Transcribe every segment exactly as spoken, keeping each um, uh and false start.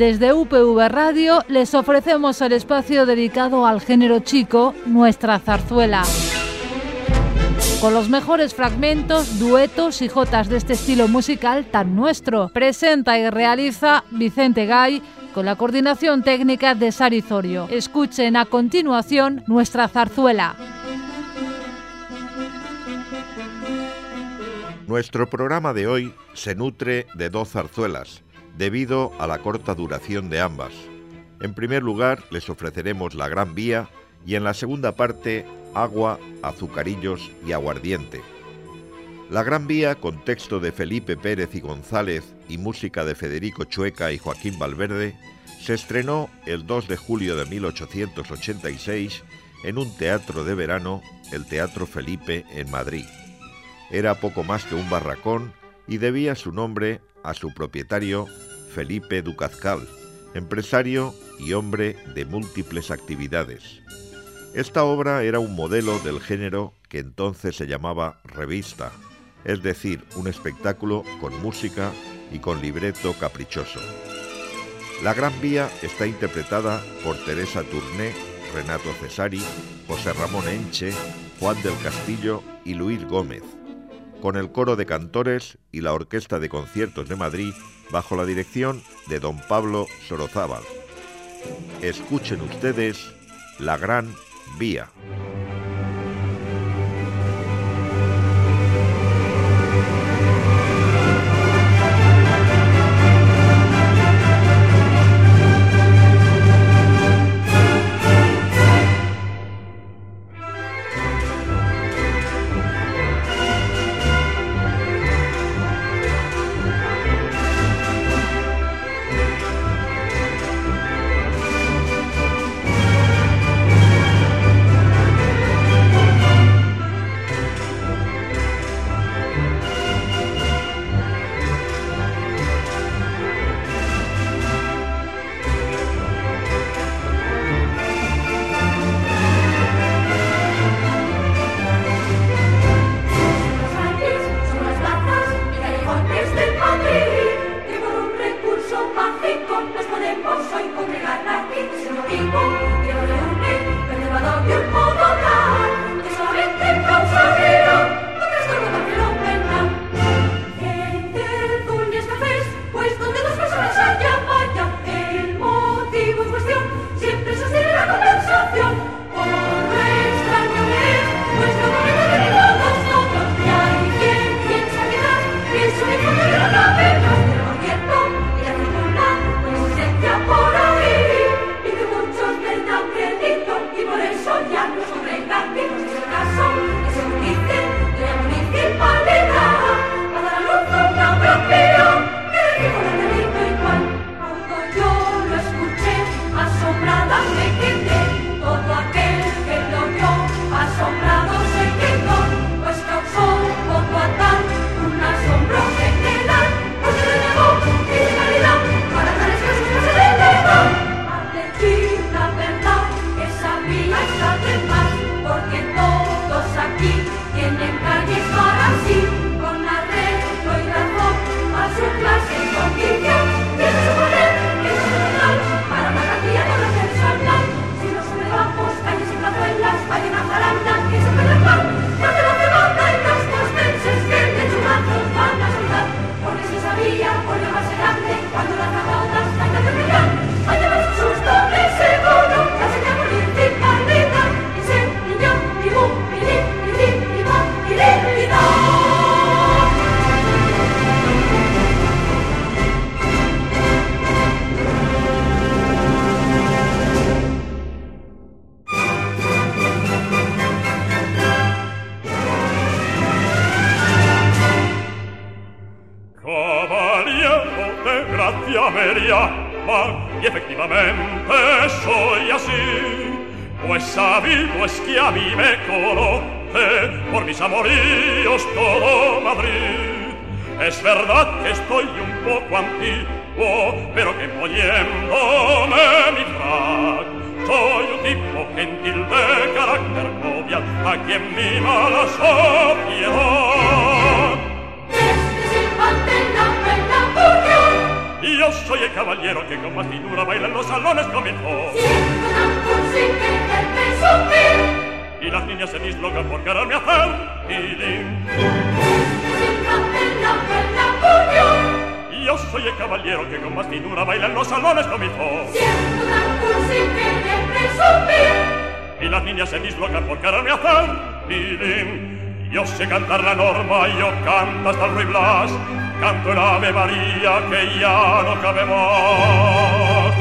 Desde U P V Radio les ofrecemos el espacio dedicado al género chico, Nuestra Zarzuela. Con los mejores fragmentos, duetos y jotas de este estilo musical tan nuestro. Presenta y realiza Vicente Gay con la coordinación técnica de Sari Zorio. Escuchen a continuación Nuestra Zarzuela. Nuestro programa de hoy se nutre de dos zarzuelas, debido a la corta duración de ambas. En primer lugar, les ofreceremos La Gran Vía y en la segunda parte, Agua, Azucarillos y Aguardiente. La Gran Vía, con texto de Felipe Pérez y González y música de Federico Chueca y Joaquín Valverde, se estrenó el dos de julio de mil ochocientos ochenta y seis en un teatro de verano, el Teatro Felipe, en Madrid. Era poco más que un barracón y debía su nombre a su propietario, Felipe Ducazcal, empresario y hombre de múltiples actividades. Esta obra era un modelo del género que entonces se llamaba revista, es decir, un espectáculo con música y con libreto caprichoso. La Gran Vía está interpretada por Teresa Tourné, Renato Cesari, José Ramón Enche, Juan del Castillo y Luis Gómez, con el coro de cantores y la Orquesta de Conciertos de Madrid bajo la dirección de don Pablo Sorozábal. Escuchen ustedes La Gran Vía. Y efectivamente soy así, pues sabido es que a mí me conoce por mis amoríos todo Madrid. Es verdad que estoy un poco antiguo, pero que poniéndome mi frac, soy un tipo gentil de carácter jovial, a quien mima la sociedad. Este es el pan de la buena unión. Y Yo soy el caballero que con más finura baila en los salones cómicos. Siento tan sin querer presumir. Y las niñas se dislocan por quererme hacer tilín. Sin hacer la buena puño. Yo soy el caballero que con más finura baila en los salones cómicos. Siento tan sin querer presumir. Y las niñas se dislocan por quererme hacer tilín. Yo sé cantar la norma, yo canto hasta el Ruy Blas. Canto el Ave María que ya no cabe más.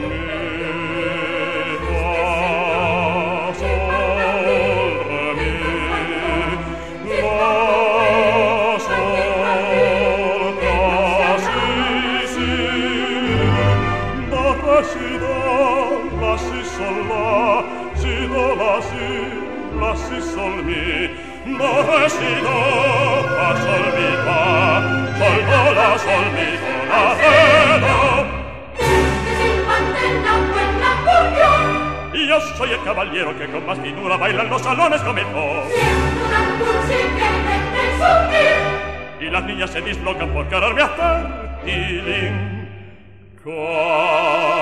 Mi, fa, sol, re, mi, la, sol, la, si, si. Da, re, si, do, la, si, sol, la. Si, do, la, si, la, si, sol, mi. Do, re, si, do, fa, sol, mi, fa. Sol, do, la, sol, mi, do, la, re, do. Sin hacer la buena puño. Y yo soy el caballero que con más finura baila en los salones cómicos. Siento tan sin querer presumir. Y las niñas se dislocan por quererme hacer tilín. Caballero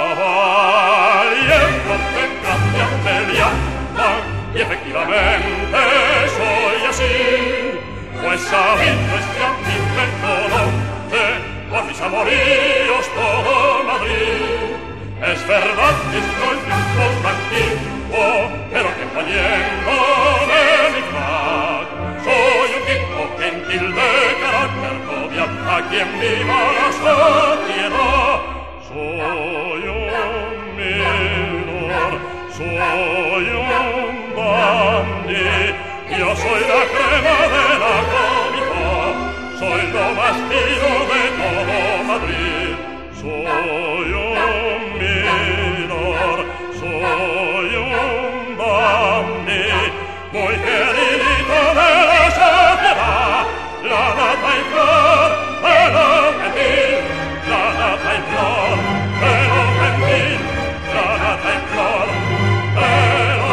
de gracia me llaman. Y efectivamente soy así, pues sabiendo es que a mí me conoce por mis amoríos todo Madrid. Es verdad que estoy un poco antiguo, pero que poniéndome mi frac soy un tipo gentil de carácter jovial, a quien viva la sociedad. Soy un minor, soy un dandy, yo soy la crema de la cómica, soy lo más fino de todo Madrid. Soy un minor, soy un dandy, muy queridito de la sociedad, la nata y flor de lo gentil, la nata y flor de lo gentil, la nata y flor de lo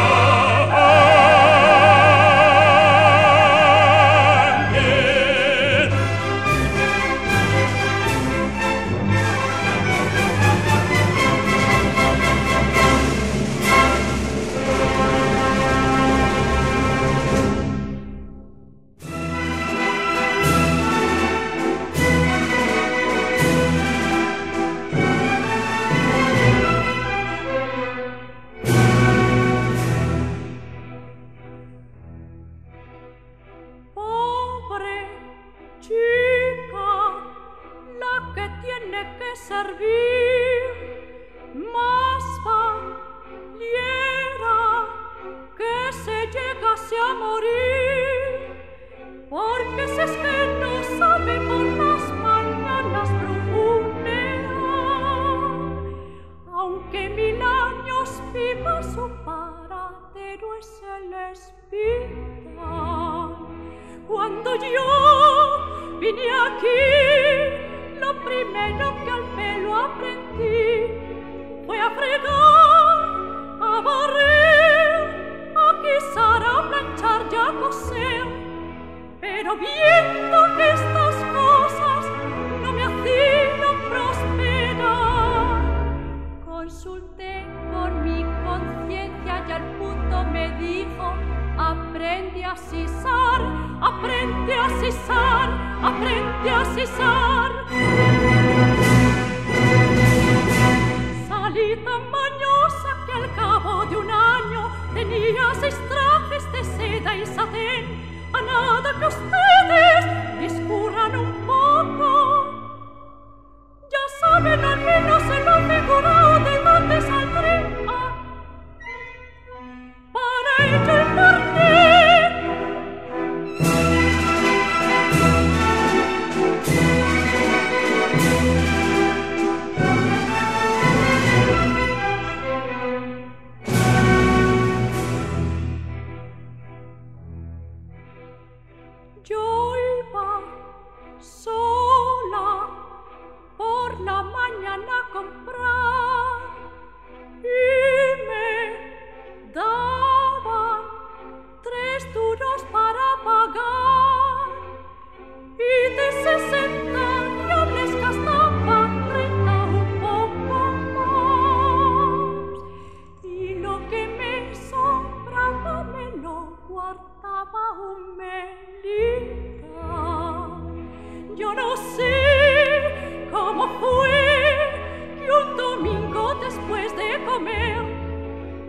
Yo iba sola por la mañana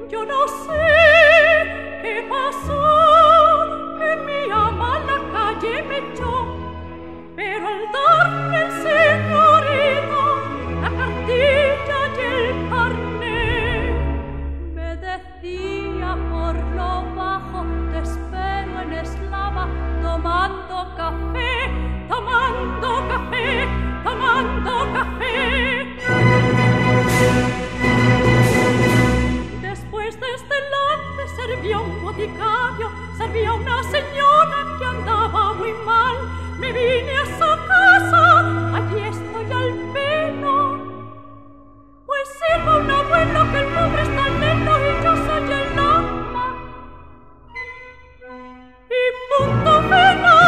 Yo no sé qué pasó, que mi ama a la calle me echó, pero al darle el señorito la cartilla y el carnet, me decía por lo bajo: te espero en Eslava, tomando café, tomando café, tomando café. Después de este lance servía un boticario, servía una señora que andaba muy mal. Me vine a su casa, allí estoy al pelo, pues sirva un abuelo que el pobre está lento y yo soy el ama. Y punto final.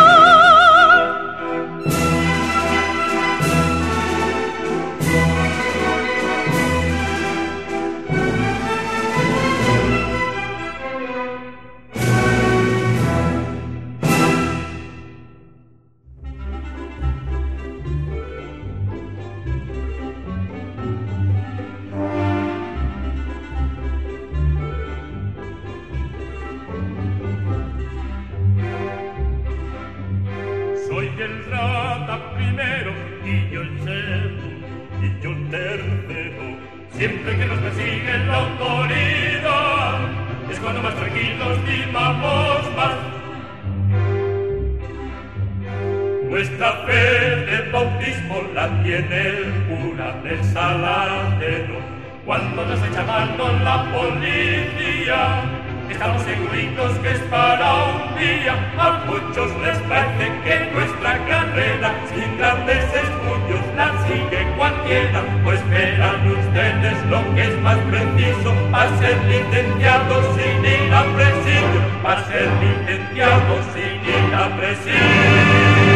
El rata primero y yo el segundo y yo el tercero. Siempre que nos persigue la autoridad es cuando más tranquilos vivamos más. Nuestra fe de bautismo la tiene el cura del Saladero. Cuando nos echa mano la policía, estamos seguritos que es para un día. A muchos les parece que nuestra carrera sin grandes estudios la sigue cualquiera. Pues verán ustedes lo que es más preciso para ser licenciado sin ir a presidio, para ser licenciado sin ir a presidio.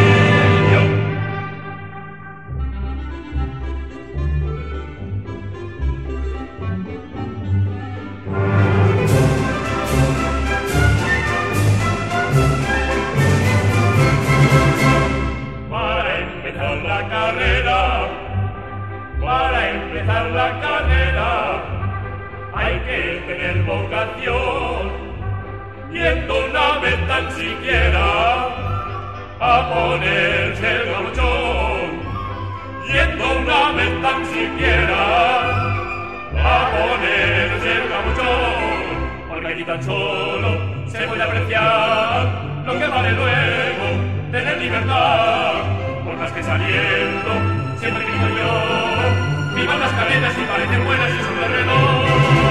Para empezar la carrera hay que tener vocación, yendo una vez tan siquiera a ponerse el gauchón, yendo una vez tan siquiera a ponerse el gauchón, porque aquí tan solo se puede apreciar lo que vale luego tener libertad, por más que saliendo siempre grito yo, vivan las cadenas y parecen buenas y son de reloj.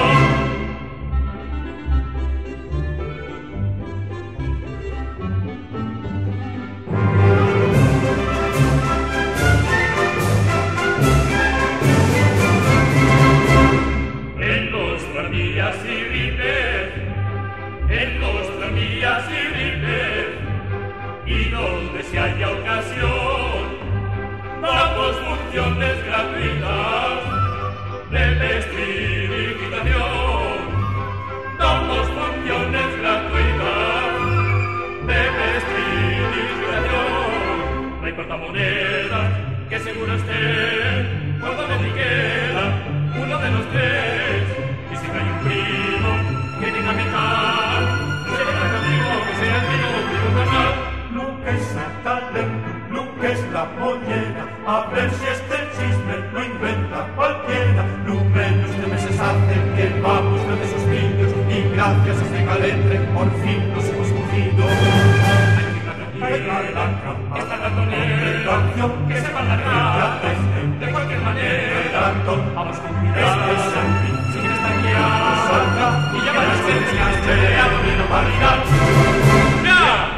En los tranvías y ripes, en los tranvías y ripes, y donde se haya ocasión, damos funciones gratuitas de vestir y quitación. Damos funciones gratuitas de vestir y quitación. No importa monedas, que seguro esté, cuando me queda uno de los tres. Y si hay un primo que tenga mitad, será el amigo que sea el mío de un canal. Lo que es el talento, lo que es la mollera, a ver si este chisme lo inventa cualquiera. Lo menos de meses hace que vamos ver esos vídeos, y gracias a este calentre por fin nos hemos cogido. Hay una blanca, esta cantonera, canción que se va a largar, de cualquier manera, vamos con cuidado, si quieres tanquear, salta, y ya verás que tenías peleado de no validar. ¡Ya!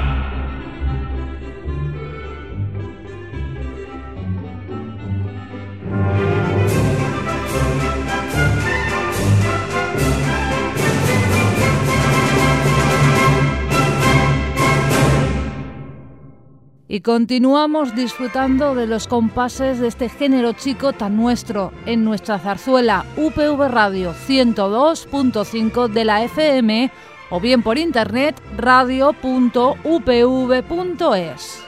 Y continuamos disfrutando de los compases de este género chico tan nuestro en nuestra zarzuela U P V Radio ciento dos punto cinco de la F M o bien por internet radio punto u p v punto es.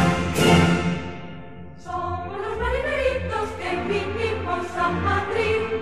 Somos los marineritos que vinimos a Madrid.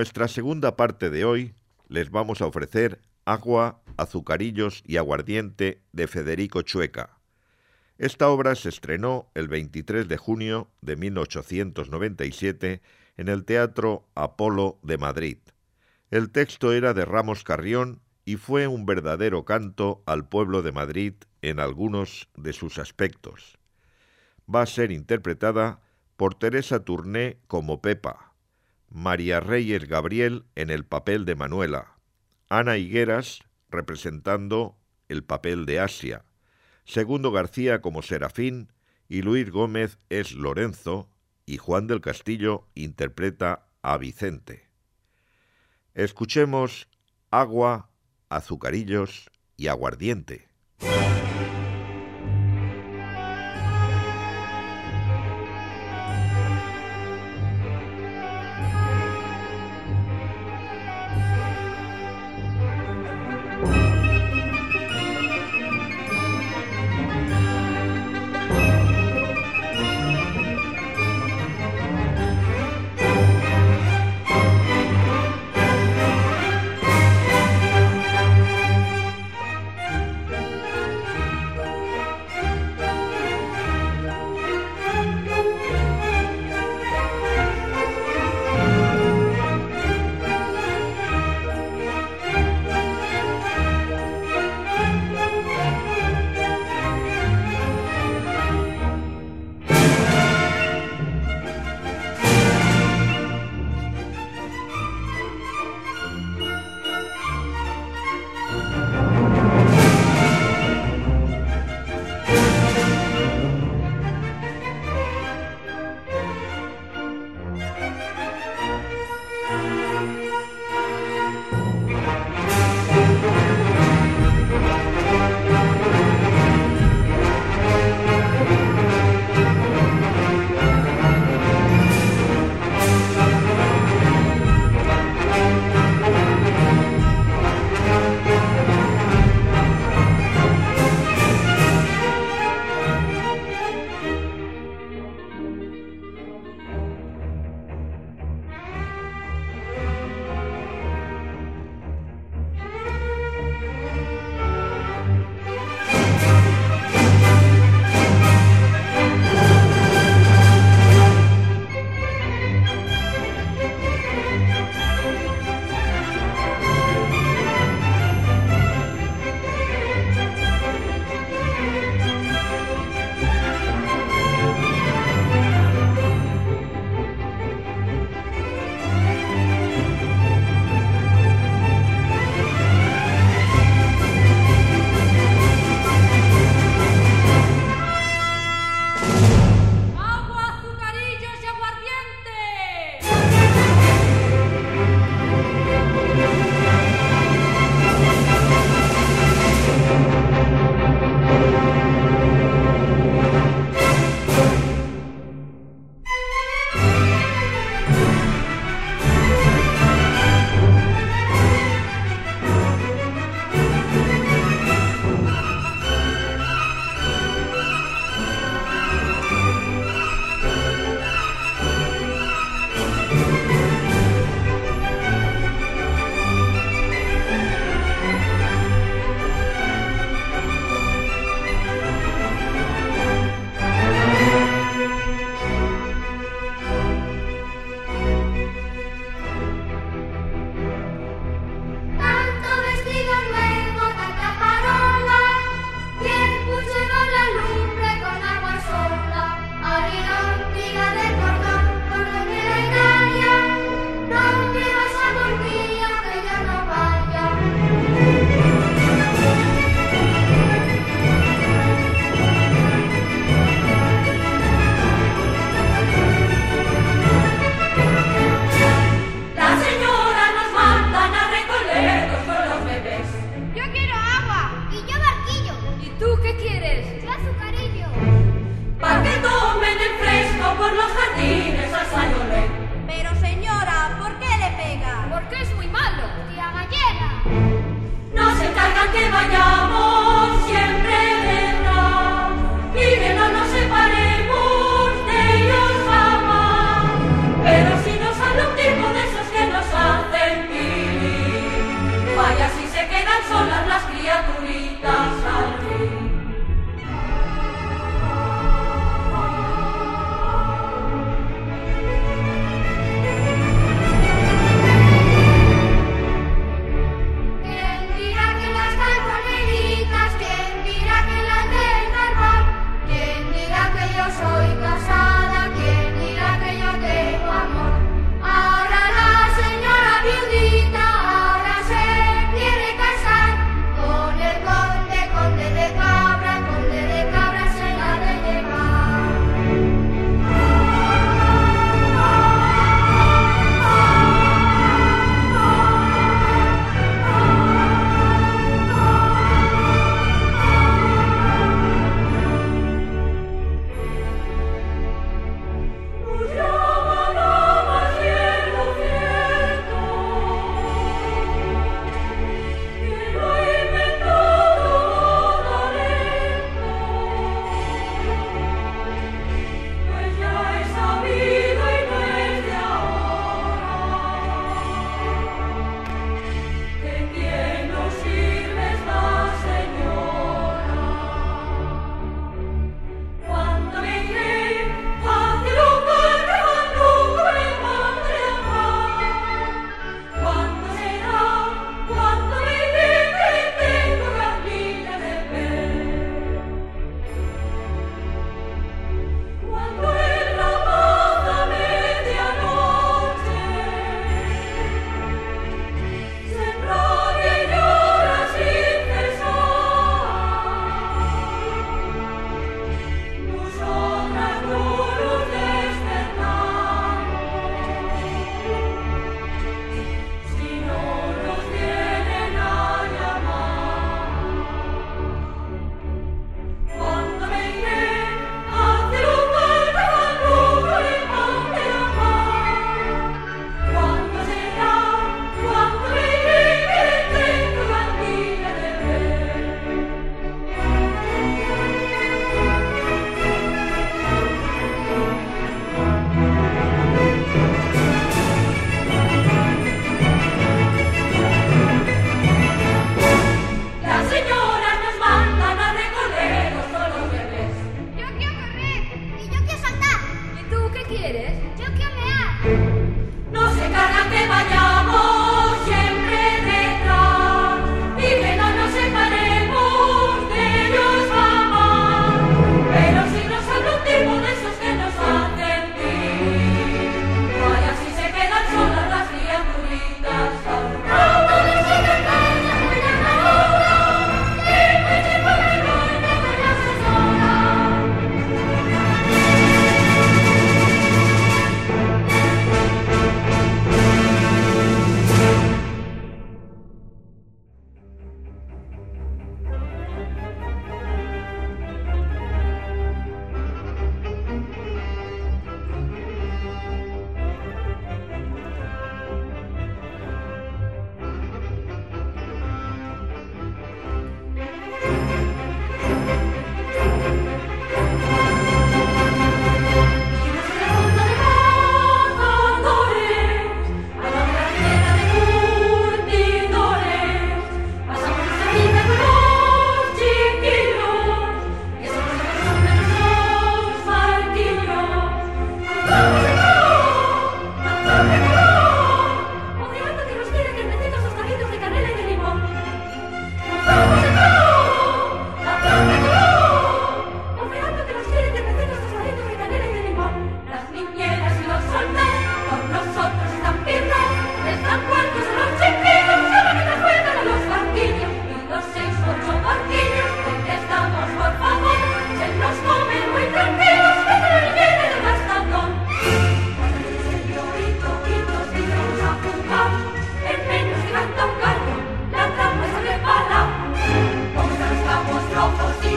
nuestra segunda parte de hoy les vamos a ofrecer Agua, azucarillos y aguardiente de Federico Chueca. Esta obra se estrenó el veintitrés de junio de mil ochocientos noventa y siete en el Teatro Apolo de Madrid. El texto era de Ramos Carrión y fue un verdadero canto al pueblo de Madrid en algunos de sus aspectos. Va a ser interpretada por Teresa Tourné como Pepa, María Reyes Gabriel en el papel de Manuela, Ana Higueras representando el papel de Asia, Segundo García como Serafín y Luis Gómez es Lorenzo y Juan del Castillo interpreta a Vicente. Escuchemos Agua, azucarillos y aguardiente. Pero si nos sale un tipo de esos que nos han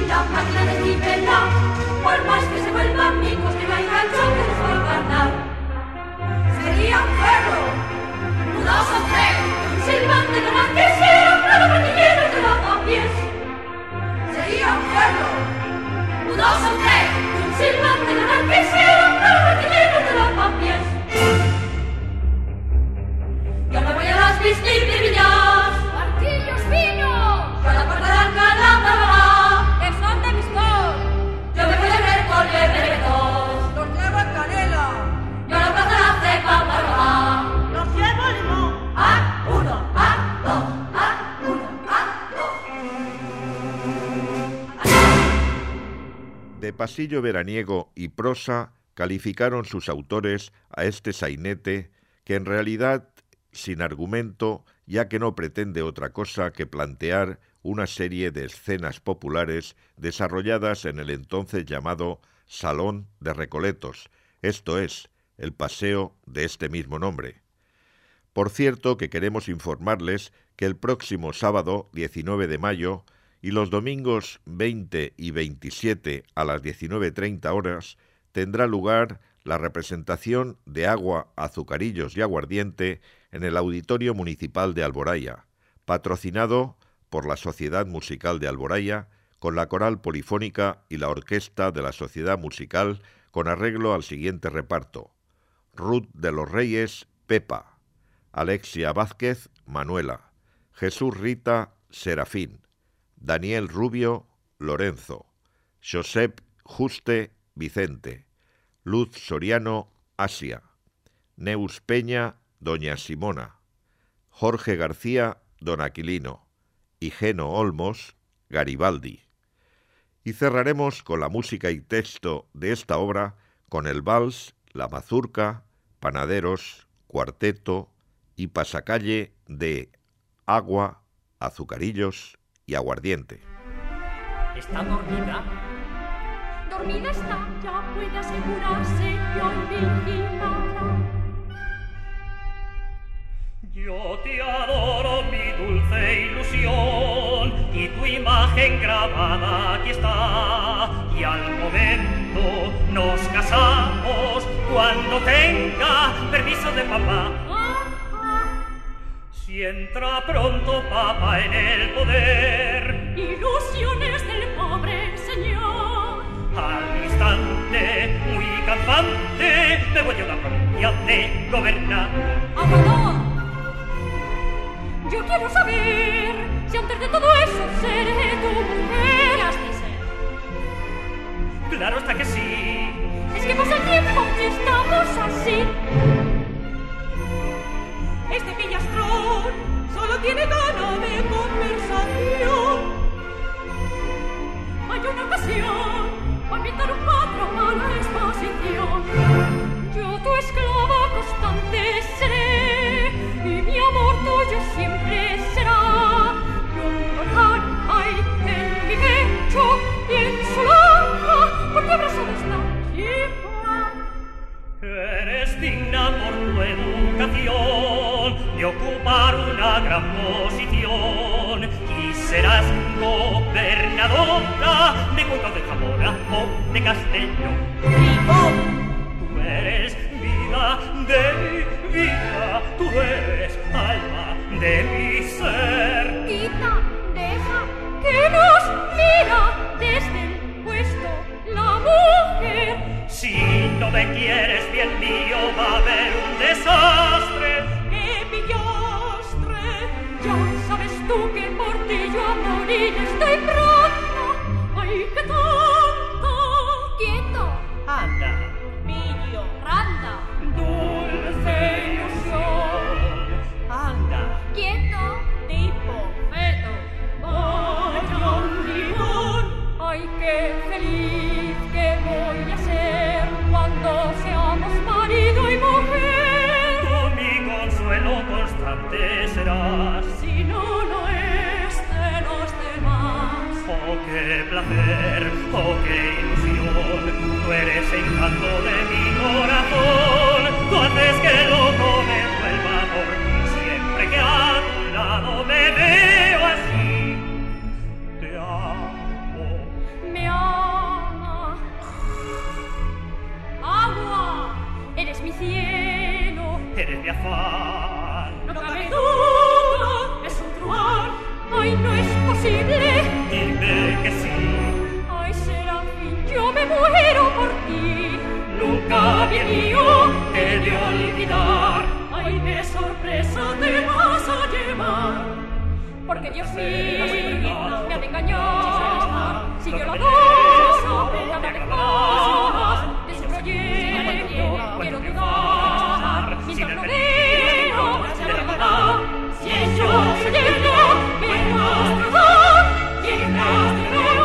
la máquina de nivelar, por más que se vuelvan micos, que no hay gancho que les va a ganar. Sería un perro, un dos o tres, un silbante de más que sea, para partilleros de lavapiés. Sería un perro, un dos o tres, un silbante de más que sea, para partilleros de lavapiés. Yo me voy a las piscis de viñas, martillos finos, yo a la puerta de Alcalá, Barbará, que son de Biscol. Yo me voy a ver con el bebetos, los llevo en canela, yo a la plaza de la cepa, Barbará, los llevo en limón. A uno, a dos, a uno, a dos. De pasillo veraniego y prosa calificaron sus autores a este sainete que en realidad sin argumento, ya que no pretende otra cosa que plantear una serie de escenas populares desarrolladas en el entonces llamado Salón de Recoletos, esto es, el paseo de este mismo nombre. Por cierto que queremos informarles que el próximo sábado diecinueve de mayo y los domingos veinte y veintisiete a las diecinueve treinta horas tendrá lugar la representación de Agua, Azucarillos y Aguardiente en el Auditorio Municipal de Alboraya, patrocinado por la Sociedad Musical de Alboraya, con la Coral Polifónica y la Orquesta de la Sociedad Musical, con arreglo al siguiente reparto: Ruth de los Reyes, Pepa; Alexia Vázquez, Manuela; Jesús Rita, Serafín; Daniel Rubio, Lorenzo; Josep Juste, Vicente; Luz Soriano, Asia; Neus Peña, Doña Simona; Jorge García, Don Aquilino; y Geno Olmos, Garibaldi. Y cerraremos con la música y texto de esta obra con el vals, la mazurca, panaderos, cuarteto y pasacalle de Agua, Azucarillos y Aguardiente. ¿Está dormida? Dormida está, ya puede asegurarse que hoy vigilará. Yo te adoro, mi dulce ilusión, y tu imagen grabada aquí está. Y al momento nos casamos cuando tenga permiso de papá. Si entra pronto papá en el poder, ilusiones del pobre señor. Al instante, muy campante, me voy a la provincia de gobernar. ¡Aguador! Yo quiero saber si antes de todo eso seré tu mujer. Has de ser. Claro está que sí. Es que pasa el tiempo y estamos así. Este pillastrón solo tiene gana de conversación. Hay una ocasión para pintar un cuadro para la exposición. Yo tu esclava constante seré, y mi amor tuyo siempre será. Y un volcán hay en mi pecho y en su loca, porque abrazado está tierra. Eres digna por tu educación de ocupar una gran posición, y serás gobernadora de Cuenca de Zamora o de Castellón. ¡Bribón! Tú eres vida de mi vida, tú eres alma de mi ser. Quita, deja que nos mira desde el puesto la mujer. Si no me quieres, bien mío, va a haber un desastre. ¡Qué pillastre! Ya sabes tú que por ti yo a morir estoy pronta. ¡Ay, qué tonta! ¡Quieto! Anda, pillo, ¡Randa! Dulce ilusión. anda, ¡Quieto! tipo, ¡Feto! ¡Vaya un león! ¡Ay, qué feliz que voy a ser cuando seamos marido y mujer! Tú mi consuelo constante serás. Si no lo es de los demás. Oh, qué placer, oh, qué ilusión. Tú eres encanto de mi corazón. Tú haces que el loco me vuelva por ti. Siempre que a tu lado me veo así, te amo. bien mío, he de olvidar. Ay, qué sorpresa te vas a llevar. Porque Dios mío, me han engañado. Si yo lo adoro, me han alejado de su proyecto, quiero dudar. Mientras lo veo, se verdad. Si ello se llega, ¿qué más te da? ¿Quién más te veo?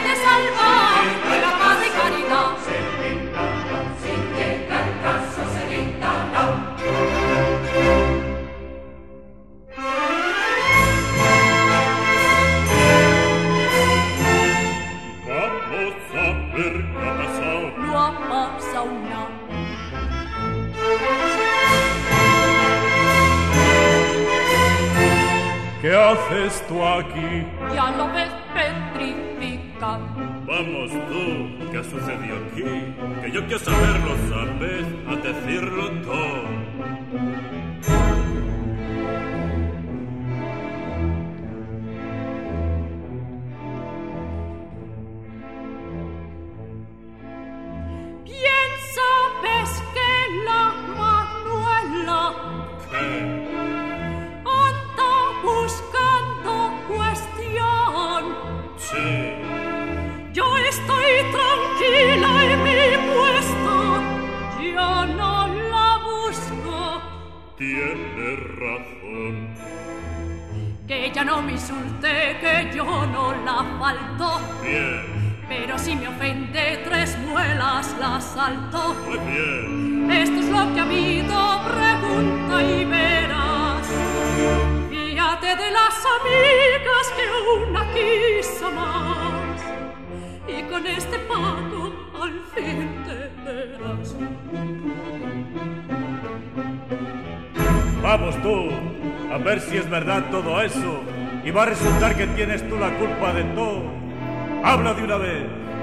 Sin que tal caso se ¿Qué ha pasado? No ha pasado nada. ¿Qué haces tú aquí? Ya lo ves petrificado. Vamos tú, ¿qué ha sucedido aquí? Que yo quiero saberlo, ¿sabes? A decirlo todo. Bien sabes que la Manuela ¿Qué? anda buscando cuestión. Sí. Yo estoy tranquila en mi puesto, yo no la busco. Tienes razón. Que ella no me insulte, que yo no la falto. Bien, Pero si me ofende tres muelas la salto. muy bien. Esto es lo que ha habido, pregunta y verás. Fíjate de las amigas que una quiso más. Y con este pago al fin te verás. Vamos tú, a ver si es verdad todo eso. Y va a resultar que tienes tú la culpa de todo. Habla de una vez.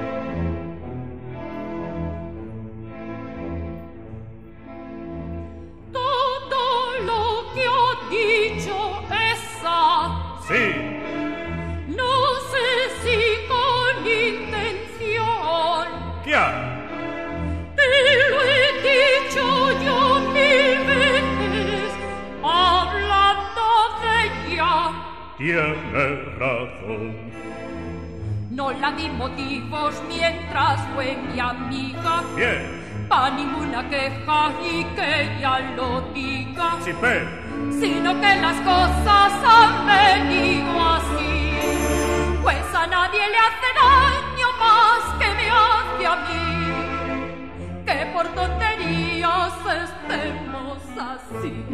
Todo lo que ha dicho esa, Sí, no sé si con intención. ¿qué hay? Te lo he dicho yo mil veces, hablando de ella. Tienes razón. No la di motivos mientras fue mi amiga, Bien, pa' ninguna queja y que ella lo diga, sí, pero sino que las cosas han venido así. Pues a nadie le hace daño más que me hace a mí, que por tonterías estemos así.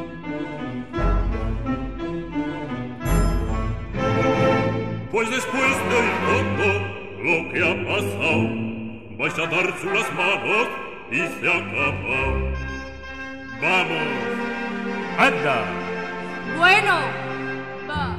pues después de todo lo que ha pasado, vais a darse las manos y se acabó. Vamos, anda. Bueno, va.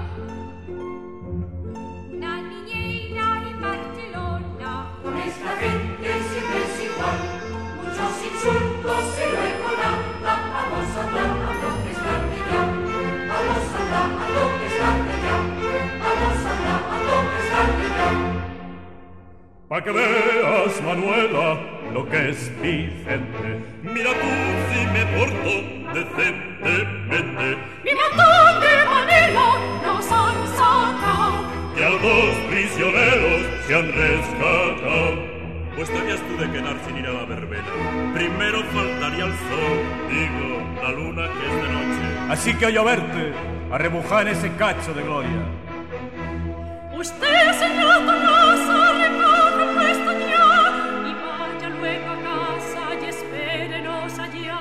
Una niñera en Barcelona, con esta gente siempre es igual. Muchos insultos y luego nada. Vamos a hablar a lo que es tarde ya. Vamos a hablar a lo que es tarde ya. Vamos a hablar a lo que es tarde ya. Pa' que veas, Manuela, lo que es Vicente. Mira tú si me porto decentemente. ¡Mi montón de Manila nos han sacado! Que a dos prisioneros se han rescatado. Pues tenías tú de quedar sin ir a la verbena. Primero faltaría el sol, digo, la luna que es de noche. Así que a lloverte, a rebujar en ese cacho de gloria. Usted, señor Tolosa, recoge puesto ya y vaya luego a casa y espérenos allá.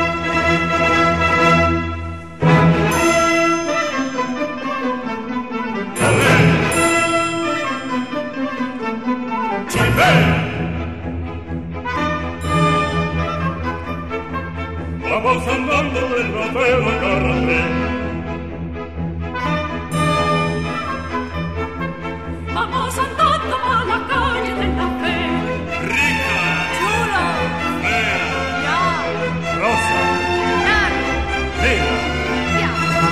Vamos andando del rapero a carretera. Vamos andando a la calle de la fe. Rica, Chula, fea, ya, rosa, ya, negra. ya.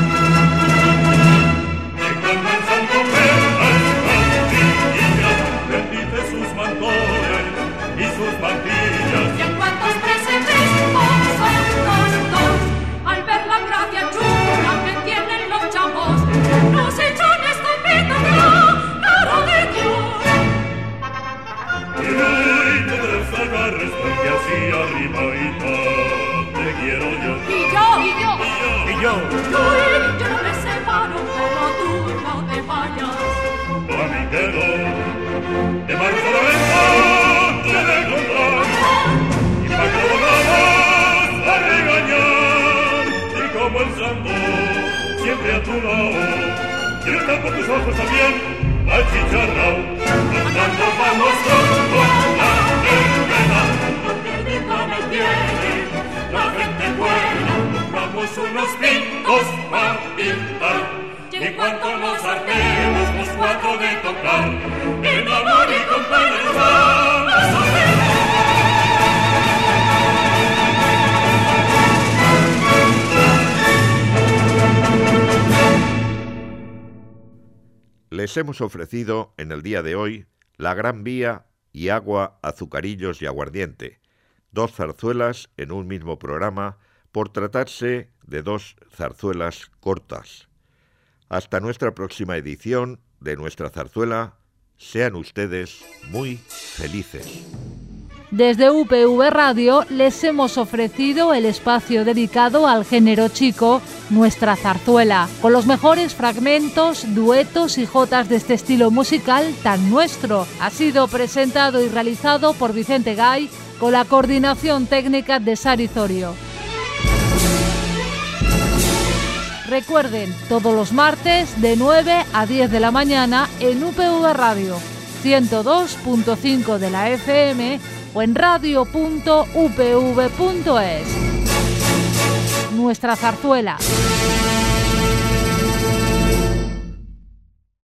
Llegando al Santo Pedro, bendice sus mantones y sus mantillas. Y en cuantos presentes son dos, dos, al ver la gracia chula que tienen los chavos, nos echan esta pita ya, cara de Dios. Y hoy te desagarres porque así arribadita te quiero yo. Y yo, y yo, Y yo, uy, yo no me separo, pero tú no te vayas. para mí quedo, te marcho la venta, te de contar. Y para que lo vamos a regañar. Y como el santo, siempre a tu lado. Quiero estar por tus ojos también, achicharrao. Cantando vamos todos. Les hemos ofrecido en el día de hoy La Gran Vía y Agua, Azucarillos y Aguardiente, dos zarzuelas en un mismo programa por tratarse de dos zarzuelas cortas. Hasta nuestra próxima edición de nuestra zarzuela, sean ustedes muy felices. Desde U P V Radio les hemos ofrecido el espacio dedicado al género chico, Nuestra Zarzuela, con los mejores fragmentos, duetos y jotas de este estilo musical tan nuestro. Ha sido presentado y realizado por Vicente Gay, con la coordinación técnica de Sari Zorio. Recuerden, todos los martes de nueve a diez de la mañana en U P V Radio, ciento dos punto cinco de la F M o en radio punto u p v punto es. Nuestra Zarzuela.